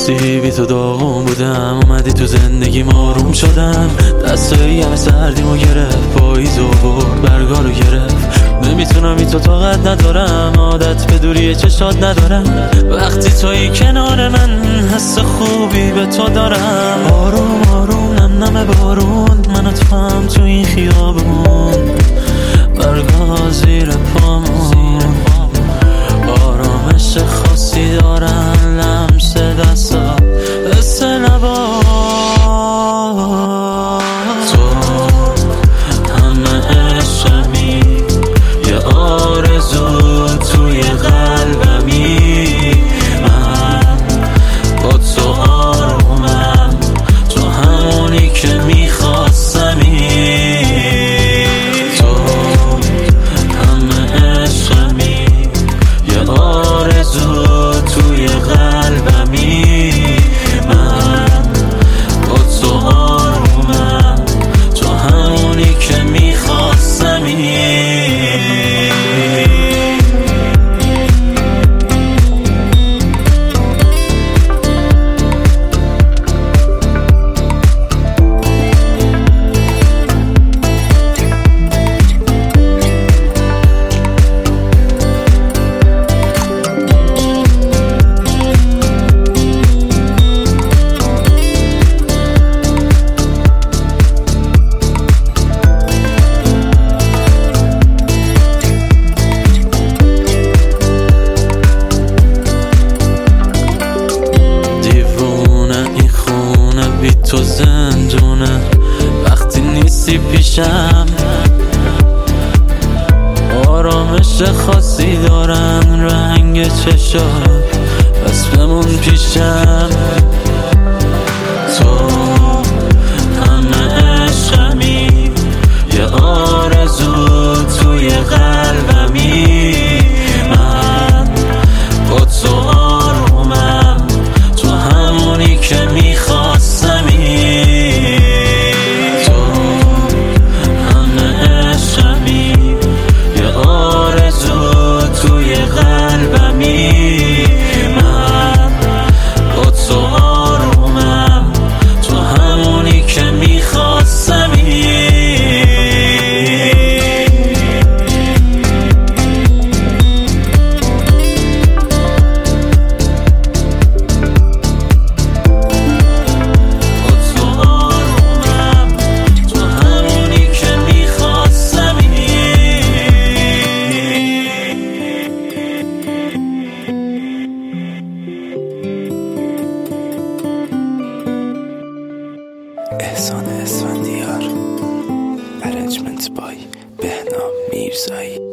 راستی بی تو داغون بودم، اومدی تو زندگی آروم شدم. دستایی همه سردیمو گرفت، پاییزو برد برگارو گرفت. نمیتونم بی تو طاقت ندارم، عادت به دوری چشات ندارم. وقتی توی کنار من حس خوبی به تو دارم. آروم آروم نم نم بارون، من و تو هم تو این خیابون، برگا زیر پامون. آرامش خاصی دارن لمس دستا، حس لبا. تو همه عشقمی، یه آرزو توی قلبمی. من با تو آرومم، تو همونی که میخواستمی. تو همه عشقمی، یه آرزو توی قلبمی. من با تو آرومم، تو همونی که میخواستمی. تو زندونه وقتی نیستی پیشم، آرامش خاصی دارن رنگ چشات، بس بمون پیشم. تو همه عشقمی، یه آرزو توی قلبمی. من با تو آرومم، تو همونی که میخواستمی. توی قلبمی من با تو آرومم، تو همونی که میخواستمی. احسان اسفندیار، ارنجمنت بای بهنام میرزایی.